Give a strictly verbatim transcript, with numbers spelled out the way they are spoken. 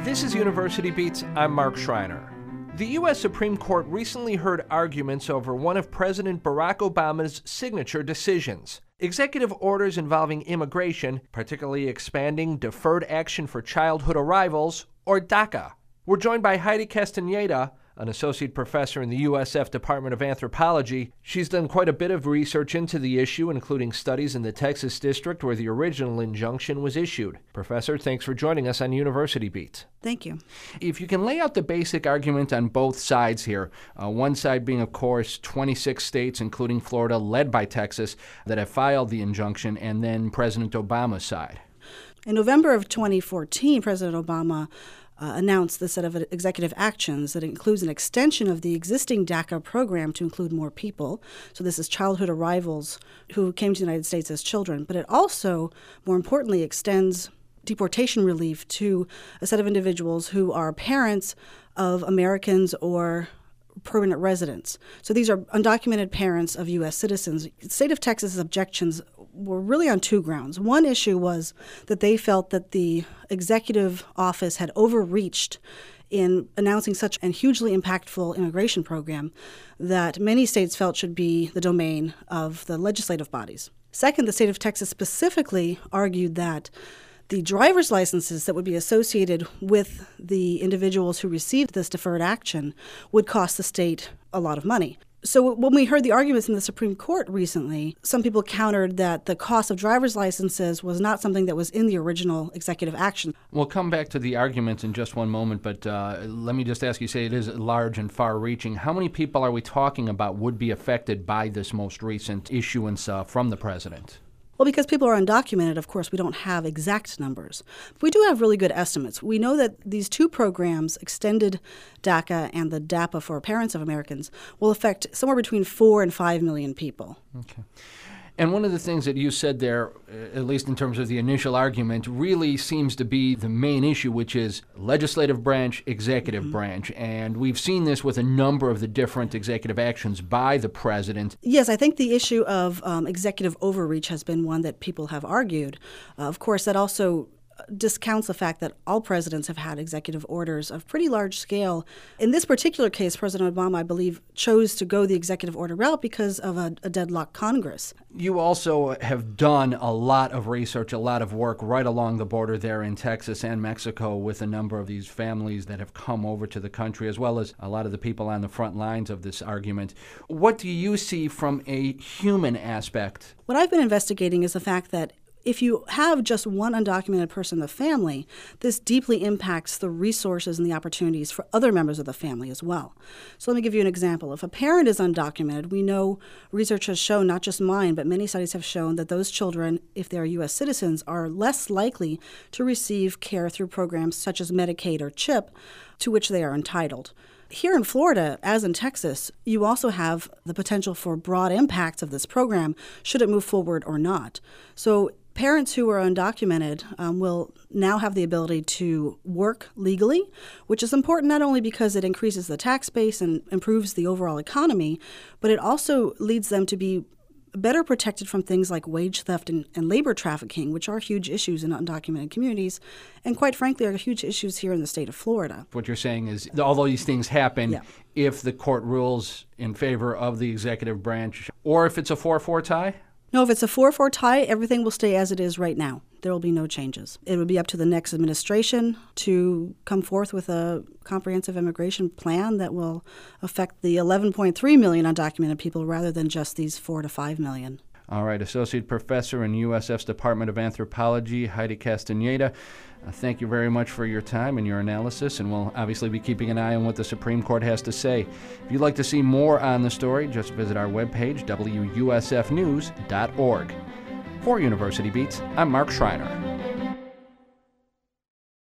This is University Beats. I'm Mark Schreiner. The U S Supreme Court recently heard arguments over one of President Barack Obama's signature decisions. Executive orders involving immigration, particularly expanding Deferred Action for Childhood Arrivals, or DACA. We're joined by Heidi Castaneda, an associate professor in the U S F Department of Anthropology. She's done quite a bit of research into the issue, including studies in the Texas district where the original injunction was issued. Professor, thanks for joining us on University Beat. Thank you. If you can lay out the basic argument on both sides here, uh, one side being, of course, twenty-six states, including Florida, led by Texas, that have filed the injunction, and then President Obama's side. In November of twenty fourteen, President Obama Uh, announced the set of executive actions that includes an extension of the existing DACA program to include more people. So this is childhood arrivals who came to the United States as children. But it also, more importantly, extends deportation relief to a set of individuals who are parents of Americans or permanent residents. So these are undocumented parents of U S citizens. The state of Texas's objections were really on two grounds. One issue was that they felt that the executive office had overreached in announcing such a hugely impactful immigration program that many states felt should be the domain of the legislative bodies. Second, the state of Texas specifically argued that the driver's licenses that would be associated with the individuals who received this deferred action would cost the state a lot of money. So when we heard the arguments in the Supreme Court recently, some people countered that the cost of driver's licenses was not something that was in the original executive action. We'll come back to the arguments in just one moment, but uh, let me just ask you, say it is large and far-reaching. How many people are we talking about would be affected by this most recent issuance uh, from the president? Well, because people are undocumented, of course, we don't have exact numbers. But we do have really good estimates. We know that these two programs, extended DACA and the DAPA for parents of Americans, will affect somewhere between four and five million people. Okay. And one of the things that you said there, at least in terms of the initial argument, really seems to be the main issue, which is legislative branch, executive mm-hmm. branch. And we've seen this with a number of the different executive actions by the president. Yes, I think the issue of um, executive overreach has been one that people have argued. Uh, of course, that also discounts the fact that all presidents have had executive orders of pretty large scale. In this particular case, President Obama, I believe, chose to go the executive order route because of a, a deadlocked Congress. You also have done a lot of research, a lot of work right along the border there in Texas and Mexico with a number of these families that have come over to the country, as well as a lot of the people on the front lines of this argument. What do you see from a human aspect? What I've been investigating is the fact that if you have just one undocumented person in the family, this deeply impacts the resources and the opportunities for other members of the family as well. So let me give you an example. If a parent is undocumented, we know research has shown, not just mine, but many studies have shown that those children, if they are U S citizens, are less likely to receive care through programs such as Medicaid or CHIP, to which they are entitled. Here in Florida, as in Texas, you also have the potential for broad impacts of this program, should it move forward or not. So parents who are undocumented um, will now have the ability to work legally, which is important not only because it increases the tax base and improves the overall economy, but it also leads them to be better protected from things like wage theft and, and labor trafficking, which are huge issues in undocumented communities, and quite frankly are huge issues here in the state of Florida. What you're saying is, although these things happen, yeah. if the court rules in favor of the executive branch, or if it's a four four tie? No, if it's a four four tie, everything will stay as it is right now. There will be no changes. It would be up to the next administration to come forth with a comprehensive immigration plan that will affect the eleven point three million undocumented people rather than just these four to five million. All right, Associate Professor in U S F's Department of Anthropology, Heidi Castaneda. Uh, thank you very much for your time and your analysis, and we'll obviously be keeping an eye on what the Supreme Court has to say. If you'd like to see more on the story, just visit our webpage, W U S F news dot org. For University Beats, I'm Mark Schreiner.